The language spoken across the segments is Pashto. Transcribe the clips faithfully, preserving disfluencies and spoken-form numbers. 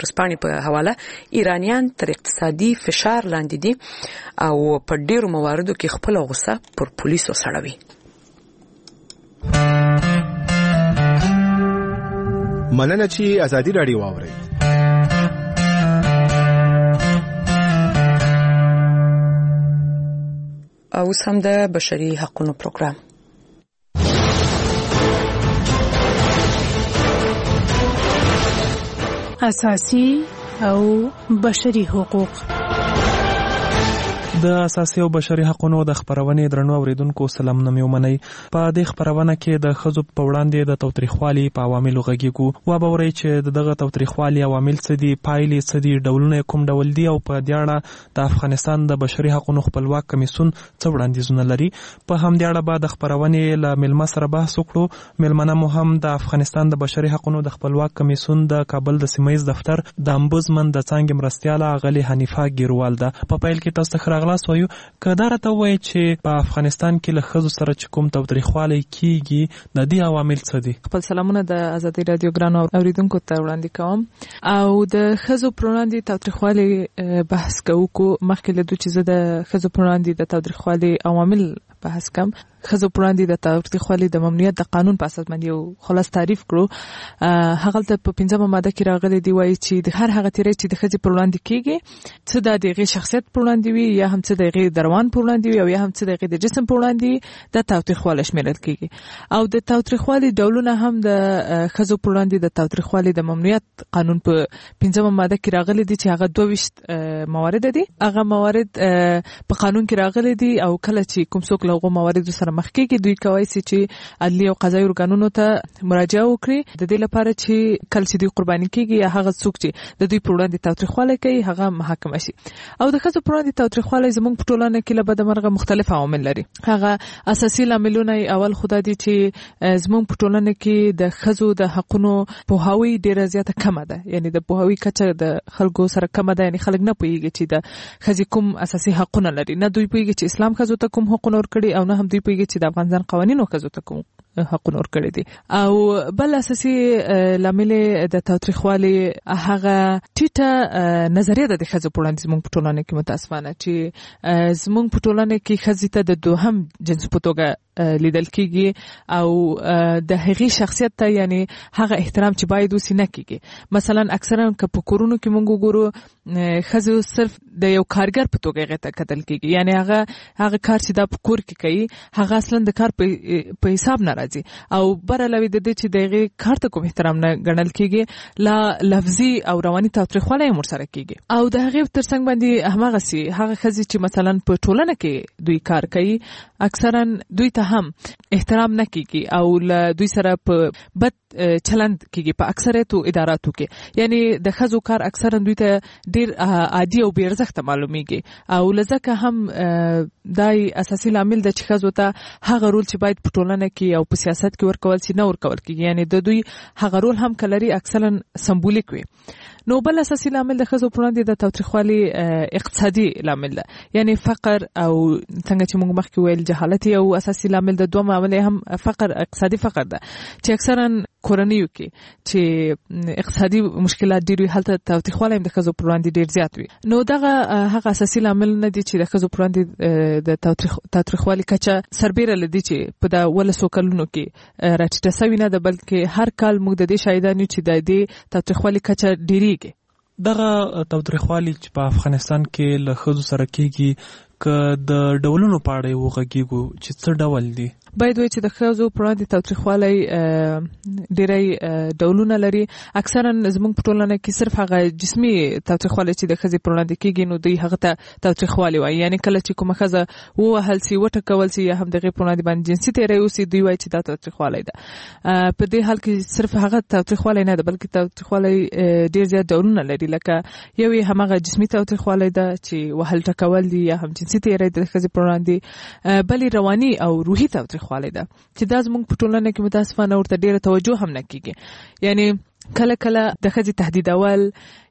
ورځپاڼې په حواله ایرانیان تر اقتصادي فشار لاندې دي او په ډیرو مواردو کې خپل غوسه پر پولیسو سړوي. مننه چې ازادي راډیو واورئ. او سم د بشري حقوقو پروګرام. اساسي او بشري حقوق. د اساسي او بشري حقوقو د خبرونې درنو اوریدونکو سلام نمو منئ. په دې خبرونه کې د ښځو په وړاندې د تاوتریخوالي په عواملو غږیږو. و به ورئ چې دغه تاوتریخوالي عوامل څه دي، پایلې څه دي، ډولونه کوم ډول دي او په دې اړه د افغانستان د بشري حقوقو خپلواک کمیسیون څه وړاندیزونه لري. په همدې اړه به د خبرونې له ملما سره بحث وکړو. ملمنه مو هم د افغانستان د بشري حقوقو د خپلواک کمیسیون د کابل د سیمایي دفتر د امبوزمن د څنګه مرستياله غلي حنیفه ګیروال ده. په پایل کې تاسو ته خلاص وایو کدا راته وایي چې په افغانستان کې له ښځو سره چې کوم تاوتریخوالی کیږي د دې عوامل څه دي. خپل سلامونه د ازادي رادیو ګرانو اوریدونکو ته وړاندې کوم او د ښځو پر وړاندې تاوتریخوالی بحث کوو. مخکې له دوی چې زه د ښځو پر وړاندې د تاوتریخوالی عوامل بحث کوم، ښځو پر وړاندې د تاوتریخوالي د ممنوعیت د قانون په اساس باندې یو خلاص تعریف کړو. هغه ته په پنځمه ماده کې راغلي دی وایي چې د هر هغه تیری چې د ښځې پر وړاندې کیږي څه د هغې شخصیت پر وړاندې وي یا هم څه د هغې د روان پر وړاندې وي او یا هم څه د هغې د جسم پر وړاندې د تاوتریخوالی شمیرل کیږي. او د تاوتریخوالي ډولونه هم د ښځو پر وړاندې د تاوتریخوالي د ممنوعیت قانون په پنځمه ماده کې راغلي دي چې هغه دوه ویشت موارد دي. هغه موارد په قانون کې راغلي دي او کله چې کوم څوک له هغو مواردو سره مخ کېږي دوی کولی شي چې عدلي او قضایي ارګانونو ته مراجعه وکړي د دې لپاره چې کله چې دوی قرباني کېږي یا هغه څوک چې د دوی پر وړاندې تاوتریخوالی کوي هغه محاکمه شي. او د ښځو پر وړاندې تاوتریخوالی زموږ په ټولنه کې له بدمرغه مختلف عوامل لري. هغه اساسي لاملونه اول خو دا دي چې زموږ په ټولنه کې د ښځو د حقونو پوهاوی ډېره زیاته کمه ده. یعنی د پوهاوی کچه د خلکو سره کمه ده. یعنی خلک نه پوهېږي چې د ښځې کوم اساسي حقونه لري. نه دوی پوهېږي چې اسلام ښځو ته کوم حقونه ورکړي او نه هم دوی پوهېږي چې د افغانستان قوانینو ښځو ته کوم حقونه ورکړي دي. او بل اساسي لامل د تاوتریخوالي هغه ټیټه نظریه ده د ښځو په وړاندې زموږ په ټولنه کې متاسفانه چې زموږ په ټولنه کې ښځې ته د دوهم جنس په توګه لیدل کیږي او د هغې شخصیت ته یعنی هغه احترام چې باید وسی نه کیږي. مثلا اکثرا که په کورونو کې مونږ وګورو ښځو صرف د یو کارګر په توګه هغې ته کتل کیږي. یعنی هغه هغه کار چې دا په کور کې کوي هغه اصلا د کار په حساب نه راځي او بر علاوه د دې چې د هغې کار ته کوم احترام نه ګڼل کیږي لا لفظي او رواني تاوتریخوالی هم ورسره کیږي. او د هغې تر څنګ باندې هماغسې هغه ښځې چې مثلا په ټولنه کې دوی کار کوي اکثرا دوی ته هم احترام نه کیږي او له دوی سره په بد چلند کیږي په اکثریتو اداراتو کې. یعنی د ښځو کار اکثرا دوی ته ډیر عادي او بې ارزښته معلومیږي او لځکه هم دای اساسي لامل د چې ښځو ته هغه رول چې باید په ټولنه کې او په سیاست کې ورکول شي نه ورکول کیږي. یعنی د دوی هغه رول هم کلري اکثرا سمبولیک وي. نو بل اساسي لامل د ښځو پر وړاندې د تاوتریخوالي اقتصادي لامل ده. یعنی فقر او څنګه چې موږ مخکې ویل جهالت یو اساسي لامل ده. دوه عوامل هم فقر اقتصادي فقر ده چې اکثرا کورنیو کې چې اقتصادي مشکلات ډېر وي هلته تاوتریخوالی هم د ښځو پر وړاندې ډېر زیات وي. نو دغه هغه اساسي لامل نه دي چې د ښځو پر وړاندې د تاوتریخوالي کچه سربیره له دې چې په د ولسو کلونو کې راټیټه سوې نه ده بلکې هر کال موږ د دې شاهدان یو چې د دې تاوتریخوالي کچه ډېرېږي. دغه تاوتریخوالي چې په افغانستان کې له ښځو سره کېږي که د ډولونو په اړه یې وغږېږو چې څه ډول دي؟ باید وایي چې د ښځو پر وړاندې تاوتریخوالی ډېری ډولونه لري. اکثرا زموږ په ټولنه کې صرف هغه جسمي تاوتریخوالی چې د ښځې پر وړاندې کېږي نو دوی هغه ته تاوتریخوالی وایي. یعنی کله چې کومه ښځه ووهل سي وټکول سي یا هم د هغې پر وړاندې باندې جنسي تېری وسي دوی وایي چې دا تاوتریخوالی ده. په دې حال کې صرف هغه تاوتریخوالی نه ده بلکې تاوتریخوالی ډېر زیات ډولونه لري. لکه یو یې هماغه جسمي تاوتریخوالی ده چې وهل ټکول دي یا هم جنسي تېری د ښځې پر وړاندې. بل رواني او روحي تاوتریخوالی خواله ده چې دا زموږ په ټولنه کې متاسفانه ورته ډیره توجه هم نه کیږي. یعنی کله کله د ښځې تهدیدول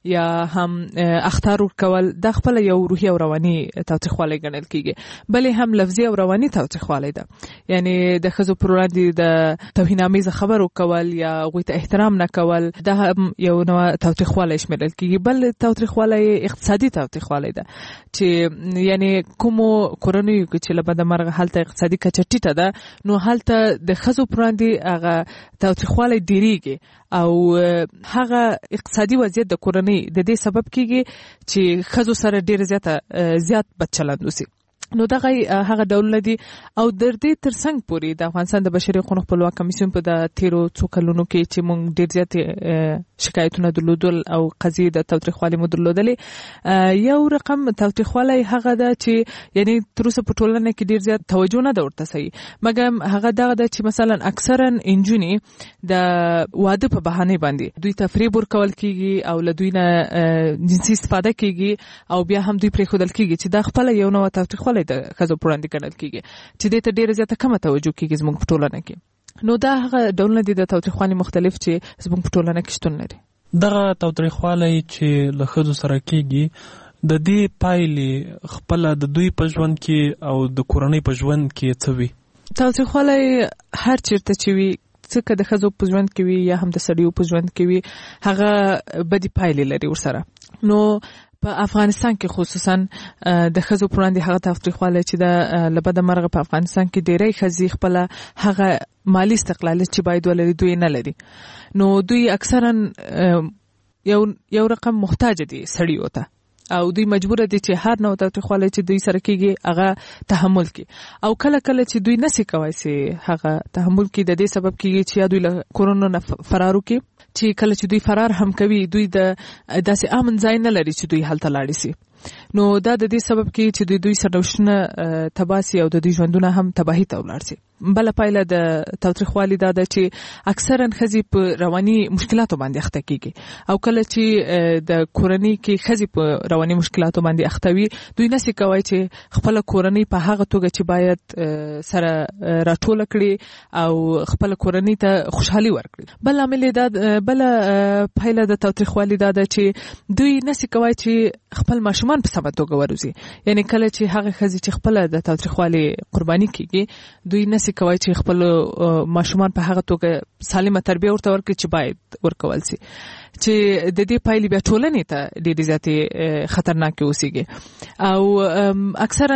یا هم اختار ورکول د خپل یو روحي او رواني تاوتریخوالی ګڼل کیږي، بلې هم لفظي او رواني تاوتریخوالی ده. یعنی د ښځو پر وړاندې د توهینامیزه خبرو کول یا هغوی ته احترام نه کول دا هم یو نوع تاوتریخوالی شمیرل کیږي. بل تاوتریخوالی اقتصادي تاوتریخوالی ده چې یعنی کومو کورنیو کې چې له بده مرغه هلته اقتصادي کچه ټیټه ده، نو هلته د ښځو پر وړاندې هغه تاوتریخوالی ډیریږي او هغه اقتصادي وضعیت د کورنۍ د دې سبب کیږي چې ښځو سره ډیر زیاته زیات بد چلند وسي. نو دغه هغه ډولونه دي او در دې ترڅنګ پورې د افغانستان د بشري حقوقو خپلواک کمیسیون په د تیرو څو کلونو کې چې موږ ډیر زیات شکایتونه درلودل او قضیې د تاوتریخوالي مو درلودلې. یو رقم تاوتریخوالی هغه ده چې یعنی تر اوسه په ټولنه کې ډیر زیات توجه نه ده ورته صحیح، مګر هغه دغه ده چې مثلا اکثرا انجونې د واده په بهانه باندې دوی ته فریب ورکول کیږي او له دوی نه جنسي استفاده کیږي او بیا هم دوی پرېښودل کیږي چې دا خپله یو نوع تاوتریخوالی د ښځو پر وړاندې ګڼل کیږي چې دې ته ډیره زیاته کمه توجه کیږي زموږ په ټولنه کې. نو دا هغه ډولونه دي د تاوتریخوالي مختلف چې زموږ په ټولنه کې شتون لري. دغه تاوتریخوالی چې له ښځو سره کیږي د دې پایلې خپله د دوی په ژوند کې او د کورنۍ په ژوند کې څه وي؟ تاوتریخوالی هر چیرته چې وي، څه که د ښځو په ژوند کې وي یا هم د سړیو په ژوند کې وي، هغه بدې پایلې لري ورسره. نو په افغانستان کې خصوصا د ښځو پر وړاندې هغه تاوتریخوالی چې د له بده مرغه په افغانستان کې ډیری ښځې خپله هغه مالی استقلالیت چې باید ولري دوی نه لري. نو دوی اکثرا یو یو رقم محتاج دي سړیو ته او دوی مجبور دي چې هر نوع تاوتریخوالی چې دوی سره کیږي هغه تحمل کړي او کله کله چې دوی نشي کولی چې هغه تحمل کړي د دې سبب کیږي چې یا دوی له کورونو نه فرار وکړي، چې کله چې دوی فرار هم کوي دوی د داسې امن ځای نه لري چې دوی هلته لاړ شي. نو دا د دې سبب کیږي چې دوی دوی سرنوشتونه تباسي او د دوی ژوندونه هم تباهي ته ولاړ شي. بله پایله د تاوتریخوالي دا ده چې اکثرا ښځې په رواني مشکلاتو باندې اخته کیږي او کله چې د کورنۍ کې ښځې په رواني مشکلاتو باندې اخته وي دوی نشي کولی چې خپله کورنۍ په هغه توګه چې باید سره راټوله کړي او خپله کورنۍ ته خوشحالي ورکړي. بل عامل دا بله پایله د تاوتریخوالي دا ده چې دوی نشي کولی چې خپل ماشومان په سمه توګه وروزي. یعنی کله چې هغه ښځې چې خپله د تاوتریخوالي قرباني کیږي دوی نشي کوي چې خپل ماشومان په هغه توګه سالمه تربیه ورته ورکړي چې باید ورکول شي، چې د دې پایلې بیا ټولنې ته ډېرې زیاتې خطرناکې اوسېږي. او اکثرا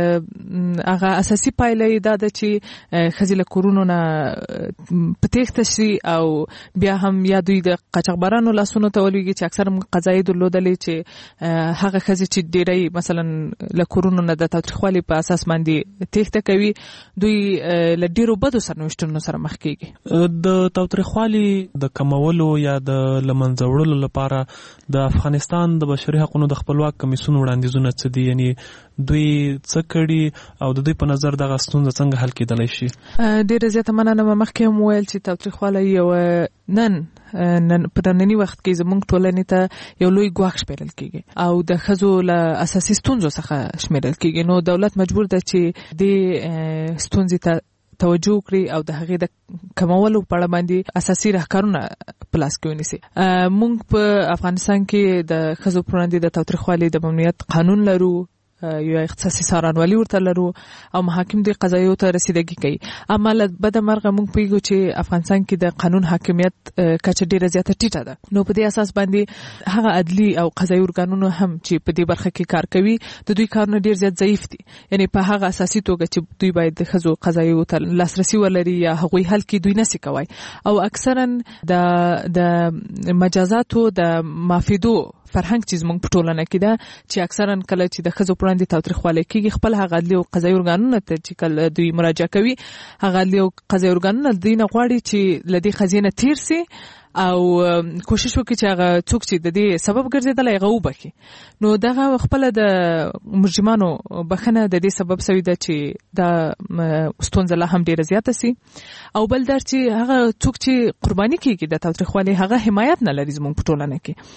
هغه اساسي پایله یې دا ده چې ښځې له کورونو نه په تېښته شي او بیا هم یا دوی د قاچاقبرانو لاسونو ته ولویږي چې اکثر موږ قضایې درلودلې چې هغه ښځې چې ډېری مثلا له کورونو نه د تاوتریخوالي په اساس باندې تېښته کوي دوی له ډېرو بدو سرنوشتونو سره مخ کېږي. د تاوتریخوالي د کمولو یا د منځه وړلو لپاره د افغانستان د بشري حقوقو د خپلواک کمیسیون وړاندیزونه څه دي؟ یعنی دوی څه کړي او د دوی په نظر دغه ستونزه څنګه حل کېدلی شي؟ ډېره زیاته مننه. مخکې هم وویل چې تاوتریخوالی یو نن نن په ننني وخت کې زموږ ټولنې ته یو لوی ګواښ شمیرل کېږي او د ښځو له اساسي ستونزو څخه شمیرل کېږي. نو دولت مجبور ده چې دې ستونزې ته توجه وکړي او د هغې د کمولو په اړه باندې اساسي راهکارونه په لاس کې ونیسي. موږ په افغانستان کې د ښځو پر وړاندې د تاوتریخوالي د ممنوعیت قانون لرو، یو اختصاصي څارنوالي ورته لرو او محاکم د قضایو ته رسیدګي کوي. اما له بده مرغه موږ پوهیږو چې افغانستان کې د قانون حاکمیت کچه ډېره زیاته ټیټه ده. نو په دې اساس باندې هغه عدلي او قضایي ارګانونه هم چې په دې برخه کې کار کوي د دوی کارونه ډېر زیات ضعیف دي. یعنی په هغه اساسي توګه چې دوی باید د ښځو قضایو ته لاسرسي ولري یا هغوی حل کړي دوی نشي کوی او اکثرا د د مجازاتو د معافیدو فرهنګ چې زموږ په ټولنه کې ده چې اکثرا کله چې د ښځو پر وړاندې تاوتریخوالی کېږي خپل هغه عدلي او قضایي ارګانونه ته چې کله دوی مراجعه کوي هغه عدلي او قضایي ارګانونه دوی نه غواړي چې له دې قضیې نه تېر سي او کوشش وکړي چې هغه څوک چې د دې سبب ګرځېدلی هغه وبخي. نو دغه خپله د مجرمانو بخښنه د دې سبب سوي ده چې دا ستونزه لا هم ډېره زیاته سي. او بل در چې هغه څوک چې قرباني کېږي د تاوتریخوالي هغه حمایت نه لري زموږ په ټولنه کې.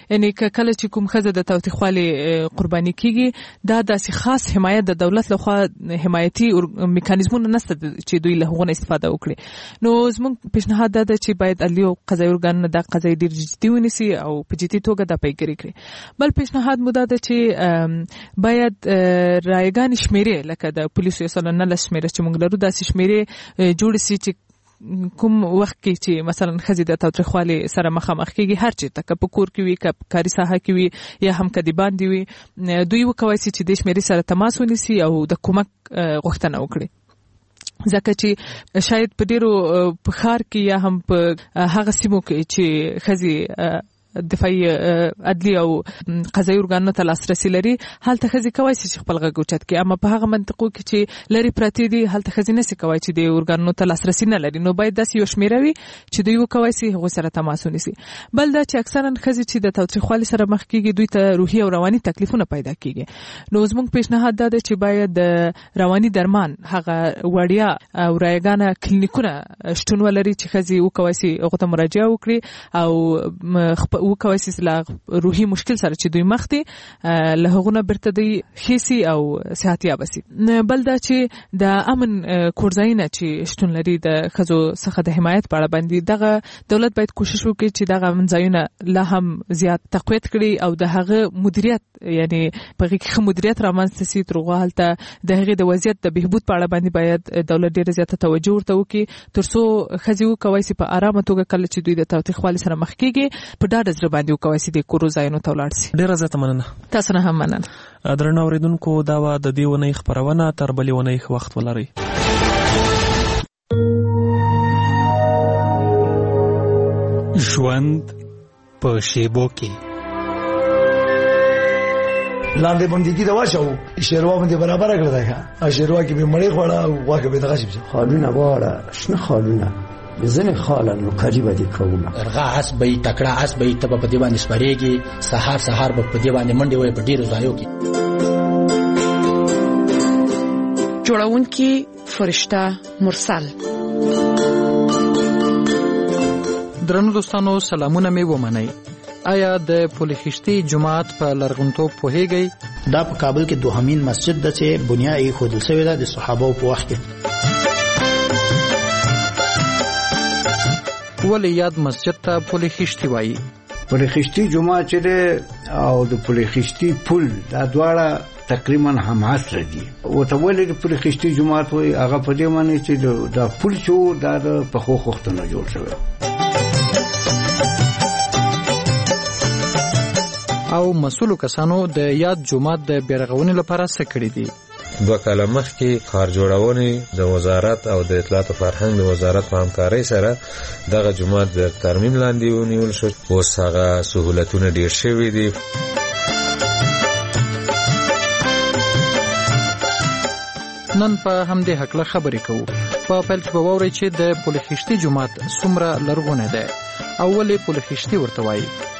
یعنی کله چې کوم خزه د تاوتریخوالي قرباني کیږي دا داسې خاص حمایت د دولت لخوا حمایتي میکانیزمونه نشته چې دوی له هغه استفاده وکړي. نو زموږ پیشنهاد دا ده چې باید عدلي او قضایي ارګانونه دا قضایي ډیر جدي ونیسي او په جدي توګه دا پیګیری کړي. بل پیشنهاد مو دا ده چې باید رایګان شمیرې لکه د پولیسو اصلا نه لشمیره چې موږ لرو داسې شمیرې جوړ سي چې کوم وخت کې چې مثلا خزي د تاوتریخوالي سره مخامخ کیږي هر چیرته که په کور کې وي که کاري ساحه کې وي یا هم کدي باندې وي دوی وکوي چې د شمیرې سره تماس ونیسي او د کومک غوښتنه وکړي. ځکه چې شاید په ډیرو په ښار کې یا هم په هغه سیمو کې چې خزي دفاعي عدلي او قضایي ارګانونو ته لاسرسي لري هلته خزي کوي چې خپل غږ اوچت کړي، اما په هغه منطقو کې چې لري پراته دي هلته خزي نشي کوي چې د ارګانونو ته لاسرسي نه لري. نو باید داسې یو شمیره وي چې دوی وکوي چې هغه سره تماس ونیسي. بل دا چې اکثرا خزي چې د تاوتریخوالي سره مخ کیږي دوی ته روحي او رواني تکلیفونه پیدا کیږي. نو زموږ پیشنهاد دا دی چې باید د رواني درمان هغه وړیا او رایګانه کلینیکونه شتون ولري چې خزي وکوي چې هغه ته مراجعه وکړي او وکوي چې له روحي مشکل سره چې دوی مخ دي له هغونه برته دی خيسي او صحتياب سي. بل دا چې د امن کورځاینه چې شتون لري د خزو څخه د حمایت په اړه باندې دغه دولت باید کوشش وکړي چې دغه منځایونه لا هم زیات تقویت کړي او د هغه مدیریت یعنی په هغه کې مدیریت رامنځته سي ترغه حالت د هغه د وضعیت د بهبود په اړه باندې باید دولت ډیره زیاته توجه ورته وکړي ترڅو خزي وکوي چې په آرامه توګه کله چې دوی د تاوتریخوالي سره مخ کیږي په ډاډه ځر باندې وکوي چې د کورو ځایونو ته ولاړ شي. ډیره زیاته مننه. تاسو نه هم مننه. درنو اوریدونکو دا و د دې ونې خبرونه تر بلې ونې وخت ولري. ژوند په شیبو کې لاندې باندې کی دا واشو شیروا باندې برابر کړل دا ښه شیروا کې به مړې خوړه او واکه به دغه شي خالونه واړه شنه خالونه بزنه خالن نو قریبه دي کومه ارغا اسبې تکړه اسبې تب په دیوان سپریږي سحر سحر په دیوان منډي وي په ډیرو ځایو کې. جوړونکي فرشته مرسل. درنو دوستانو سلامونه می ومنئ. آیا د پولخشتي جماعت په لرغونتوب پوهیږئ؟ دا په کابل کې دوهمین مسجد د چې بنیاد خودل شوی د صحابه په وخت کې. ولی یاد مسجد ته پولخشتي وایي؟ پولخشتي جماعت چې او د پولخشتي پل دا دواړه تقریبا هم اصل دي. وته ولې د پولخشتي جماعت وایي هغه په دې معنی چې دا پل چې دا د پخو خوختونو جوړ شوی. او مسؤلو کسانو د یاد جماعت د بیرغونې لپاره څه کړی دي؟ دوه کاله مخکې ښار جوړونې د وزارت او د اطلاعات او فرهنګ د وزارت په همکارۍ سره دغه جومات د ترمیم لاندې ونیول شو. اوس هغه سهولتونه ډېر شوي دي. نن په همدې هکله خبرې کوو. په پیل کې به واورئ چې د پولخشتي جومات څومره لرغونی دی او ولې پولخشتي ورته وایي.